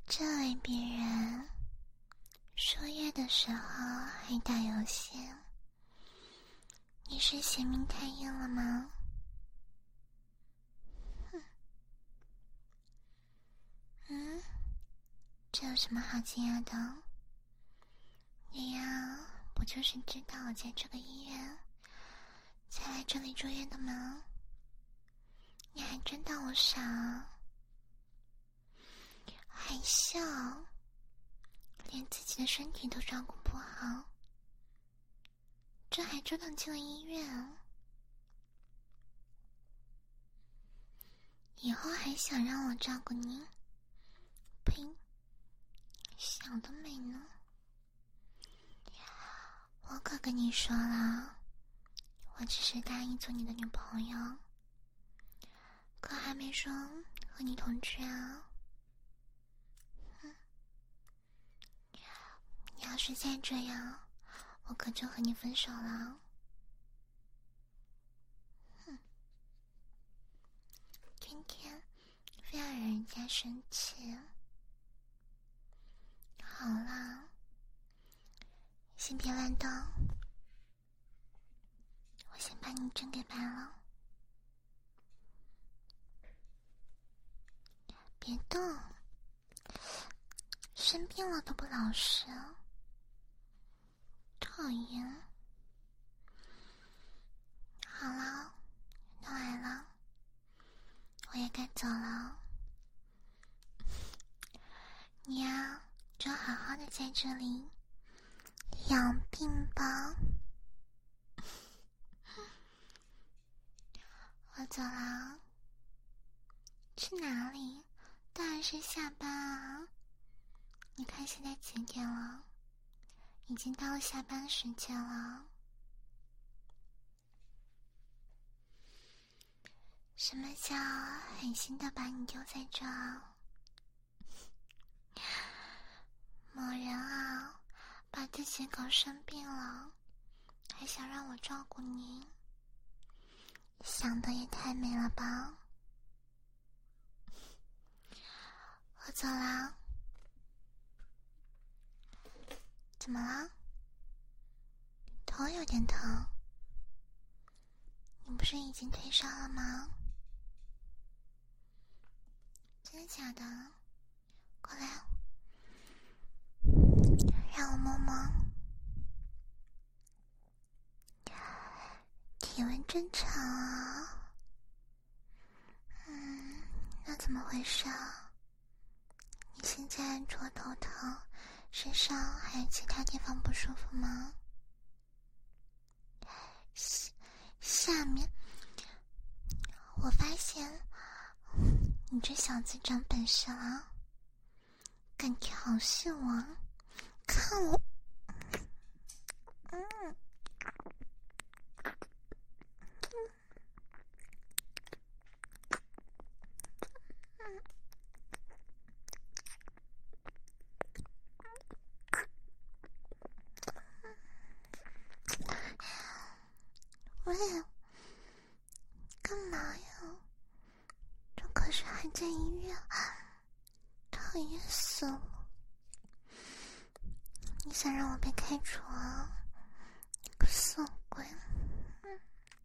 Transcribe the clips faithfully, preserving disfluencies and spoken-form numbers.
这位病人，输液的时候还打游戏，你是嫌命太硬了吗？哼，嗯，这有什么好惊讶的？你呀，不就是知道我在这个医院，才来这里住院的吗？你还真当我傻啊？还笑，连自己的身体都照顾不好，这还真能进了医院？以后还想让我照顾你？呸！想得美呢！我可跟你说了，我只是答应做你的女朋友，可还没说和你同居啊。哼，你要是再这样，我可就和你分手了。哼，天天非要让人家生气。好啦，先别乱动，我先把你针给拔了。别动，生病了都不老实，讨厌。好了，都来了，我也该走了。你呀，就好好的在这里养病吧。我走了。去哪里？当然是下班啊。你看现在几点了？已经到了下班的时间了。什么叫狠心的把你丢在这儿？某人啊，把自己搞生病了，还想让我照顾你，想的也太美了吧。我走啦。怎么了？头有点疼。你不是已经退烧了吗？真的假的？过来，让我摸摸。体温正常啊。嗯，那怎么回事啊？你现在除了头疼，身上还有其他地方不舒服吗？下下面，我发现你这小子长本事了，敢挑衅我，看我，嗯。喂，干嘛呀？这可是还在医院，讨厌死了！你想让我被开除啊？你个色鬼！嗯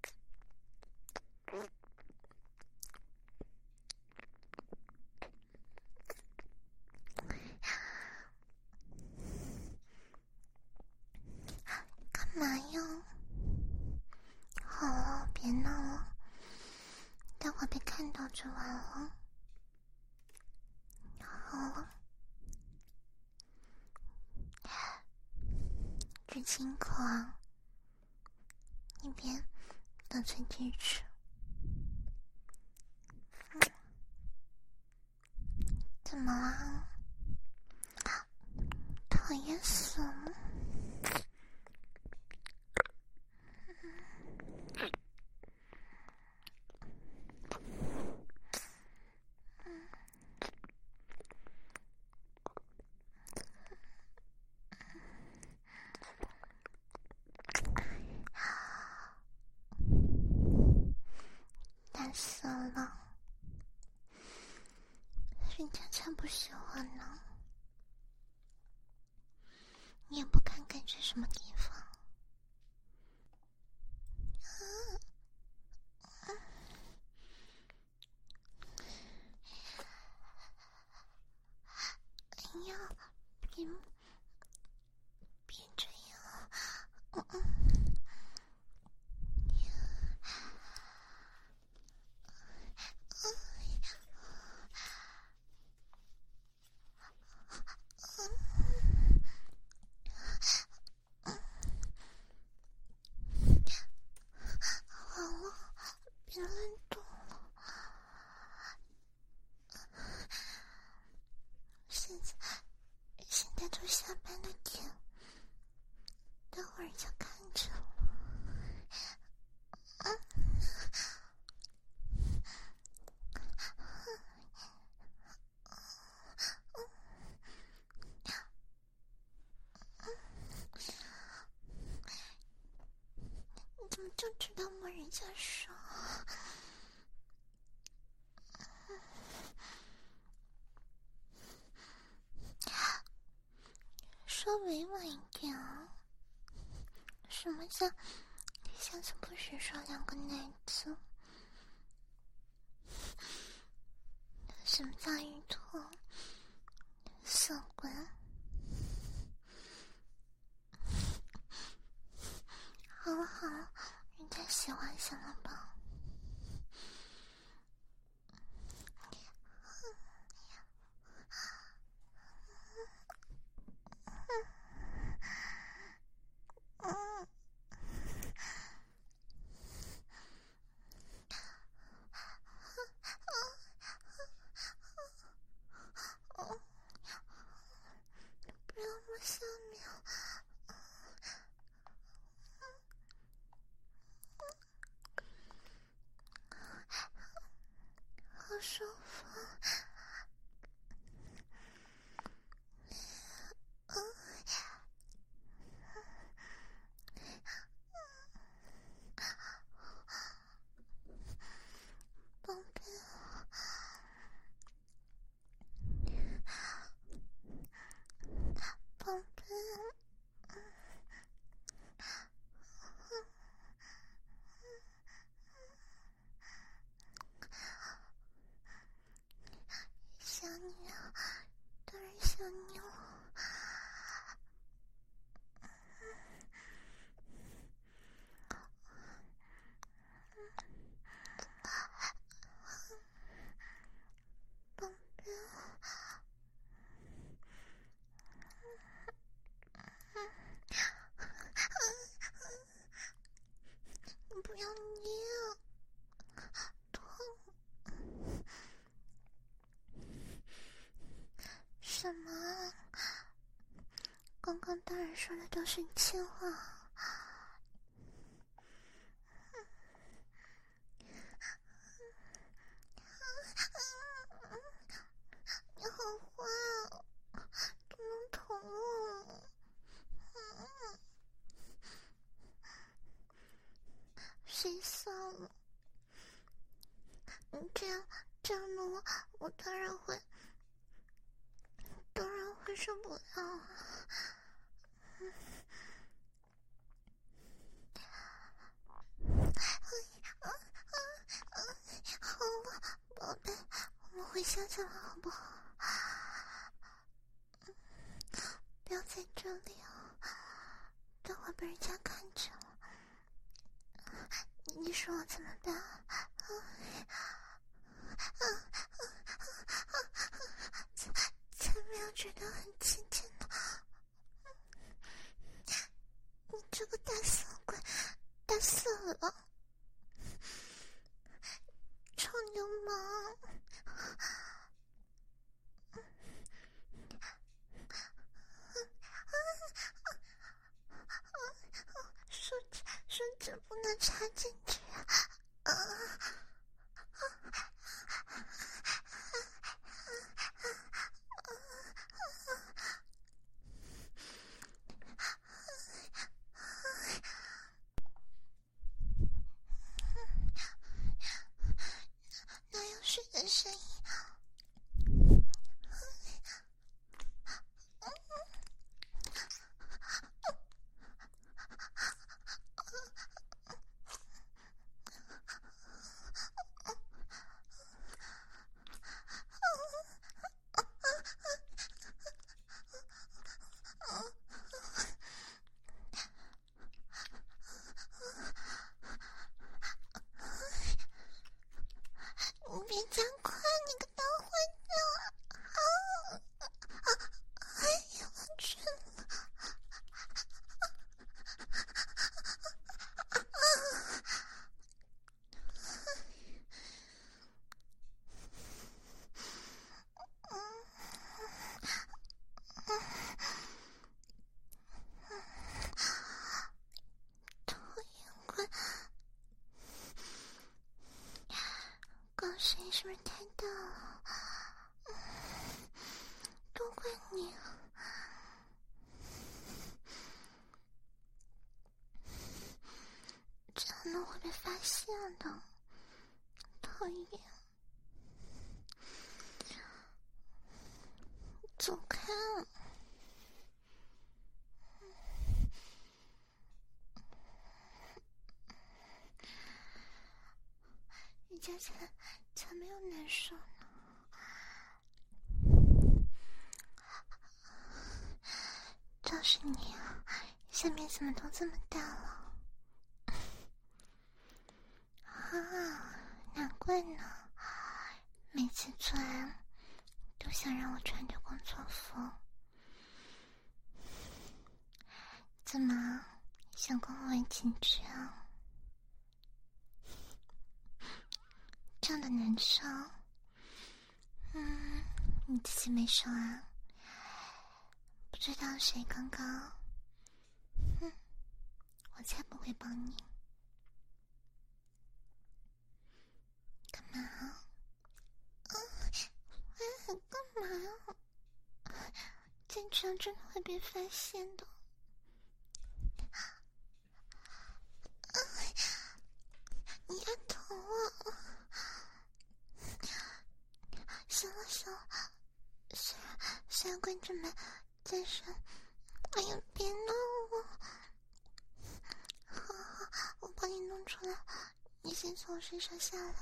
干嘛呀？好了，别闹了，待会被看到就完了。好了，只亲口啊，一边得寸进尺。嗯，怎么了？讨厌死了！难死了，人家才不喜欢呢。 你也不看看是什么地方。哎呀，别别这样，嗯嗯。完了，别乱动了。现在现在都下班的点，待会儿就看着了。嗯你怎么就知道摸人家手？说委婉一点啊！什么叫下次不许说两个奶字？什么叫鱼兔？色鬼？好了好了，人家喜欢行了吧？嗯。不要摸下面，好舒服。宝贝，宝贝，想你啊，当然想你了。宝贝，你不要捏，痛。什么？刚刚当然说的都是气话。你好坏哦，都能捅我。嗯，谁笑了？你这样这样的我，我当然会，当然会受不了啊。嗯好了，宝贝，我们回家去了，好不好？不要在这里啊，待会被人家看见了，你说我怎么办？才才没有觉得很亲切呢。你这个大色鬼，大色狼，臭流氓！手指手指不能插进去啊！ 会被发现的，讨厌！走开！瑜伽起来才没有难受呢。就是你啊，下面怎么都这么大了？啊，难怪呢，每次做爱都想让我穿着工作服。怎么想跟我玩情趣啊？这样的难受？嗯，你自己没说啊？不知道谁刚刚？哼，我才不会帮你。干嘛？啊，哎，干嘛呀？这样真的会被发现的。啊，你要疼我！行了行了，虽然虽然观众们在说，哎呀，别闹了！好好，我帮你弄出来，你先从我身上下来。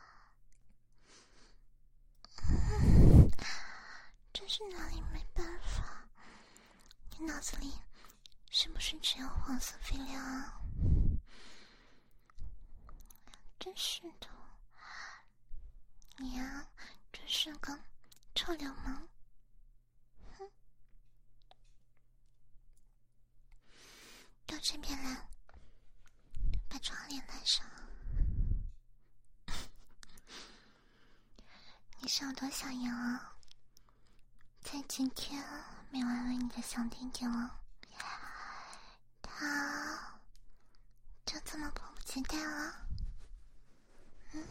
嗯，真是哪里没办法？你脑子里是不是只有黄色废料啊？真是的，你呀、啊，真是个臭流氓！哼，到这边来，把窗帘拉上。你是有多想要啊？在今天没玩玩你的小弟弟了，他就这么迫不及待了。嗯，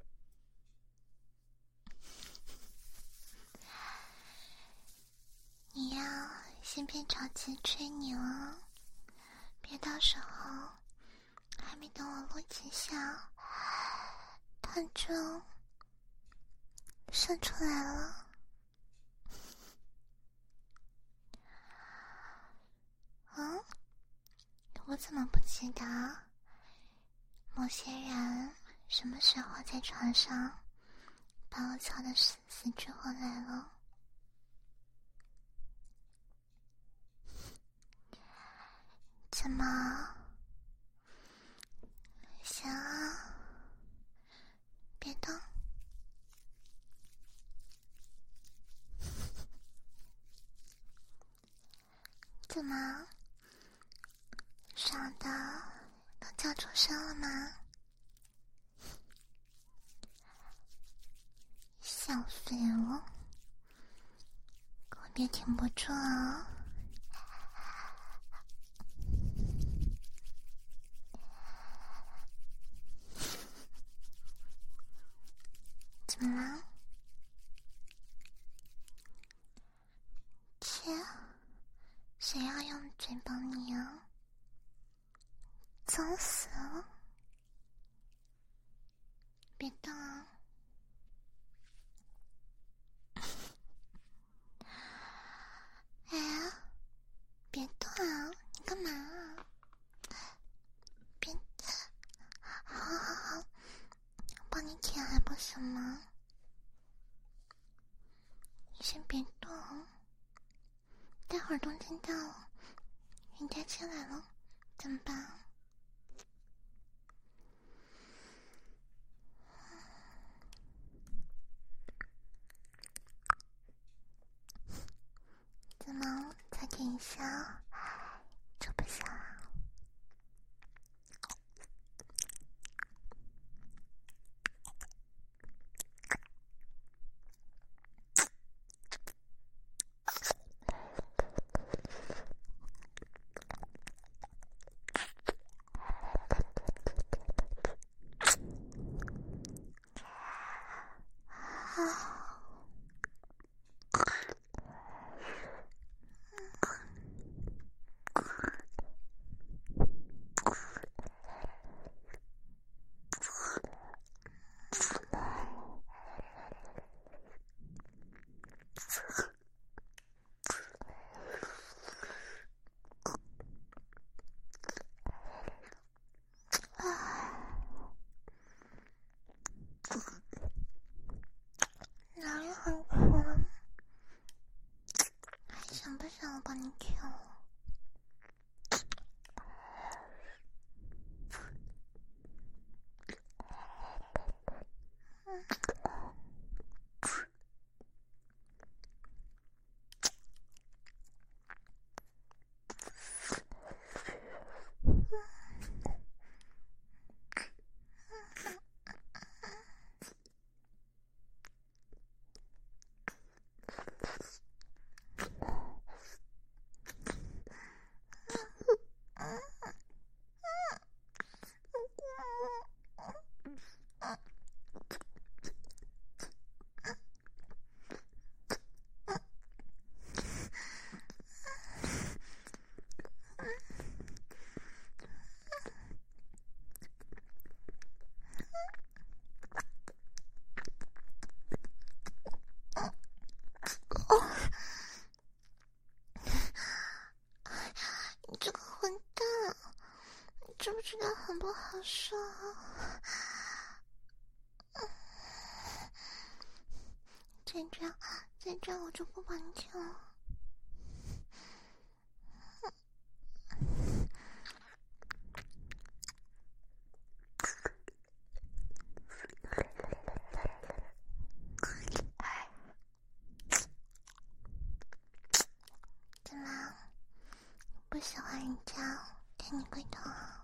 你要先别着急吹你了，别到时候还没等我录几下，他就射出来了。嗯，我怎么不记得某些人什么时候在床上把我操得死死去活来了？怎么？行啊，别动。怎么？爽的都叫出声了吗？小废物，可别停不住啊！怎么了？切，谁要用嘴帮你啊？脏死了！别动啊！哎呀，别动啊！你干嘛啊？别，好好好，帮你舔还不行吗？你先别动，待会儿冬天到了，人家进来了，怎么办？怎么再舔一下就不行了？ 帮你跳。你这个混蛋，你知不知道很不好受啊？再这样，再这样我就不帮你跳了。怎么，不喜欢人家给你跪头啊？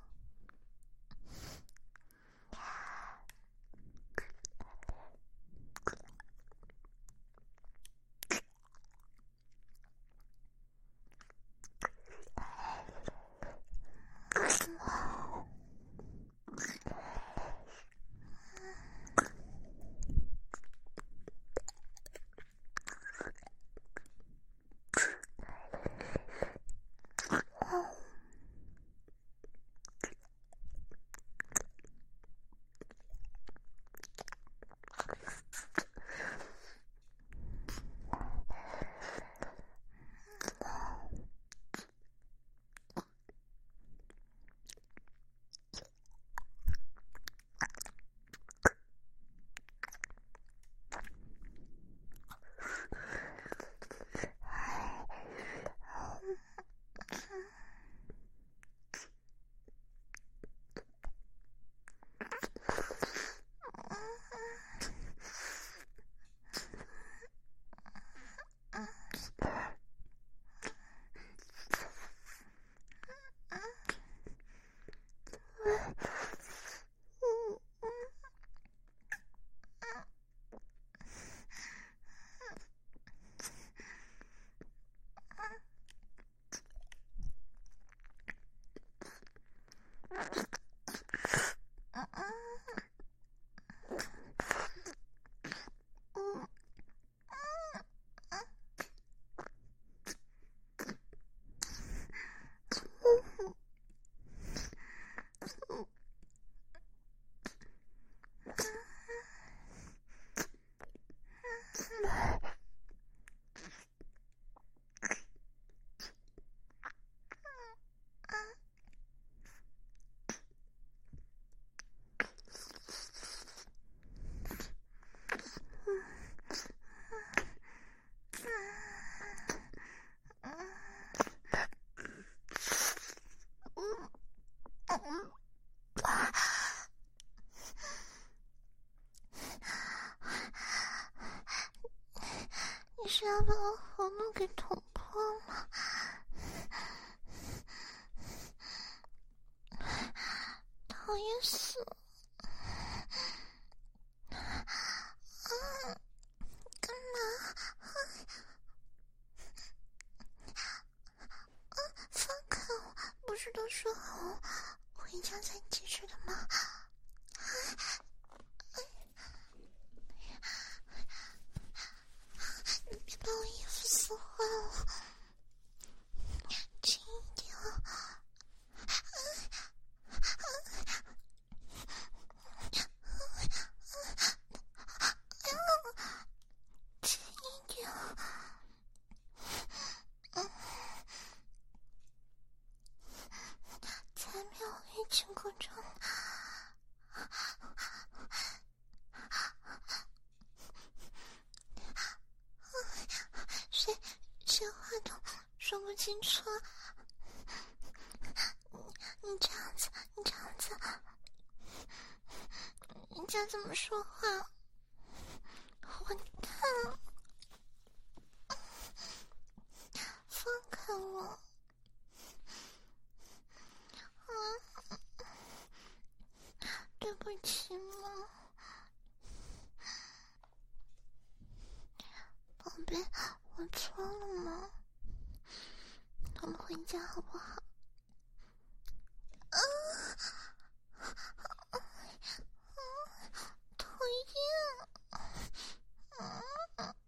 你是要把我喉咙给捅破吗？讨厌死了！啊，干嘛？啊，放开我！不是都说好回家才结束的吗？你别把我衣服撕坏了，轻一点啊！轻一点啊！才没有欲擒故纵。谁谁话清楚。你这样子，你这样子，你这样怎么说话？混蛋！放开我！啊，对不起嘛，宝贝，我错了吗？我们回家好不好？啊！讨厌！啊！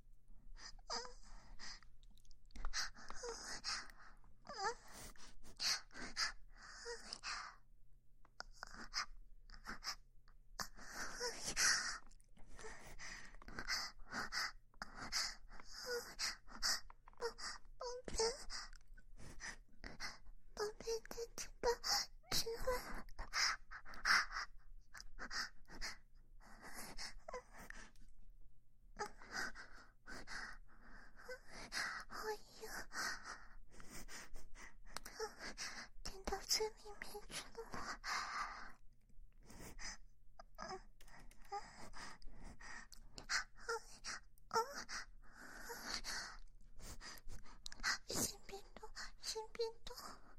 这里面去了，先别动，先别动。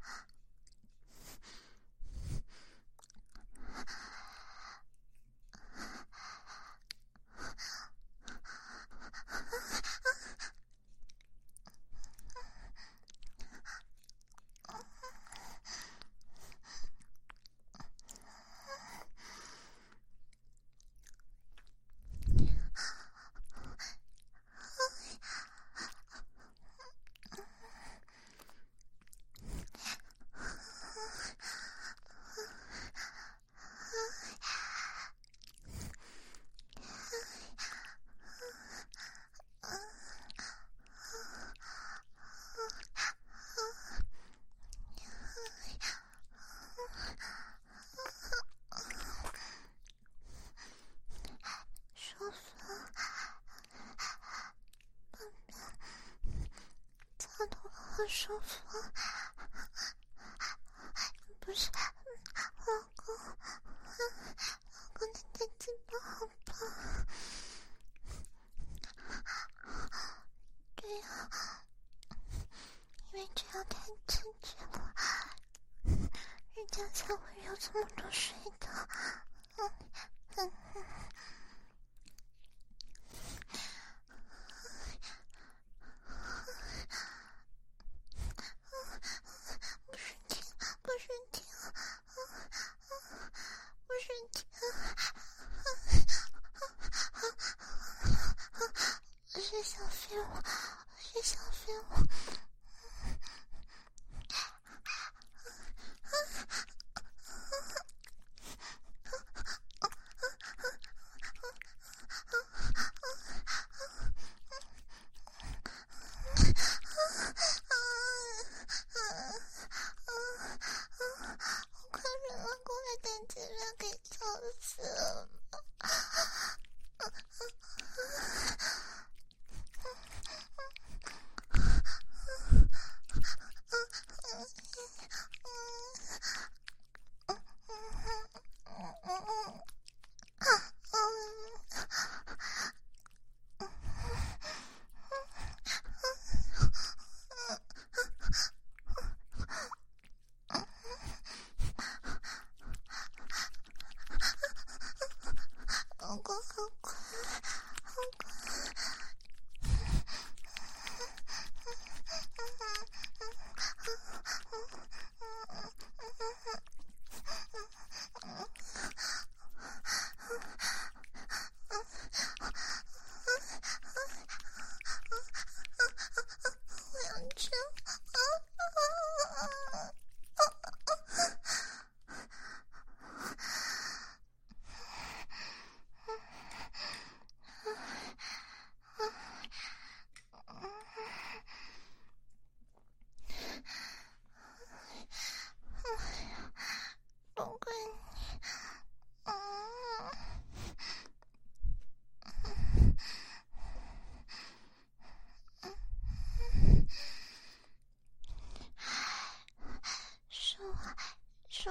好舒服，不是，老公，老公你的鸡巴好棒，对呀、啊，因为这样太刺激了，人家才会有这么多水的，嗯嗯嗯。是小废物，是小废物。我快忍了，过来等这边给吵死了。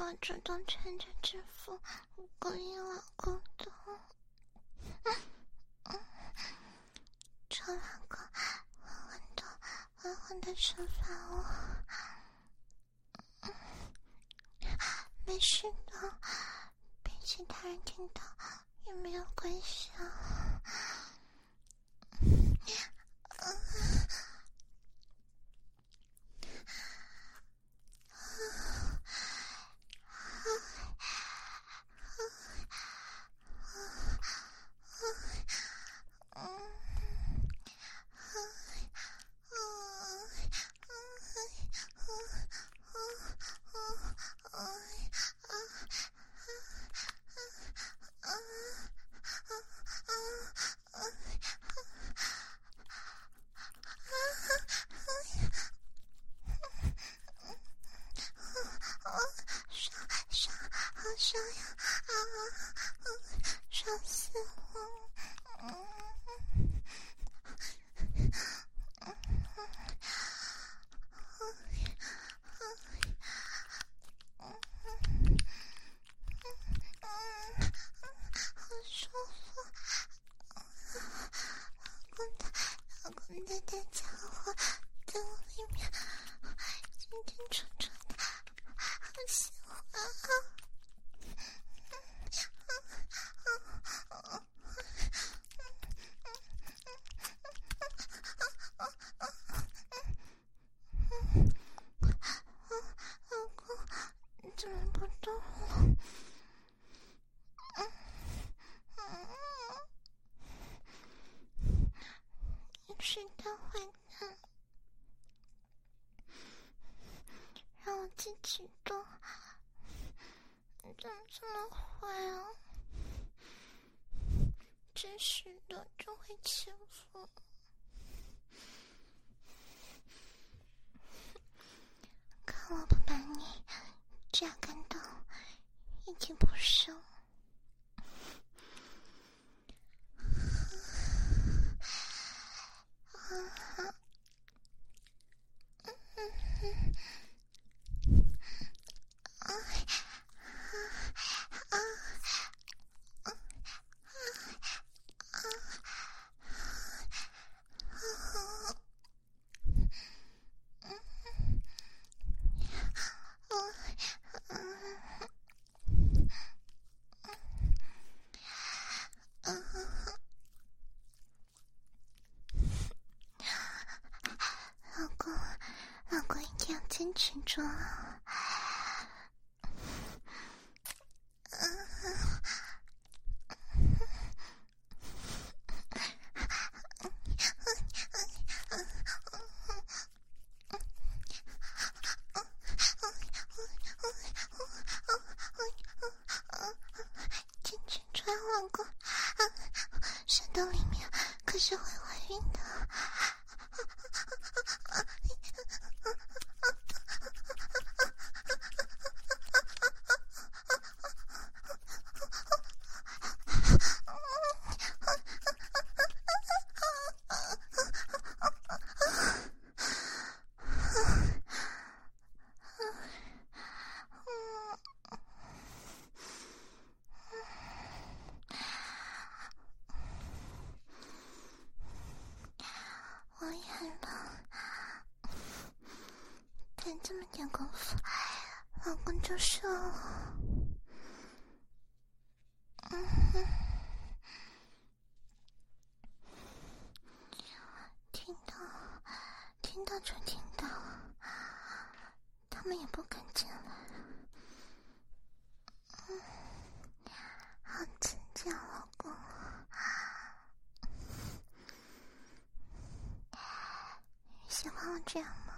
我主动穿着制服勾引老公的。求老公缓缓的缓缓的惩罚我。没事的，被其他人听到也没有关系啊。爽呀！啊，爽死我！好舒服！老公的，老公的大家伙在我里面进进出出的，好喜欢啊！老公，你怎么不动了？你是大坏蛋，让我自己动，你怎么这么坏啊？真是的，就会欺负。看我不把你榨干到一滴不剩。老公，老公一定要坚持住啊！坚持住啊，老公！射到里面可是会怀孕的。我演了，才这么点功夫，老公就射了。嗯哼，听到，听到就听到，他们也不敢进来。嗯，好刺激啊，老公！喜欢我这样吗？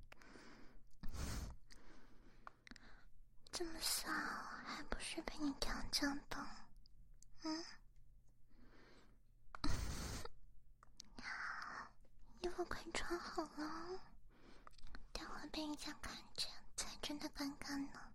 这么骚，还不是被你调教的？嗯？衣服快穿好了，待会被人家看见才真的尴尬呢。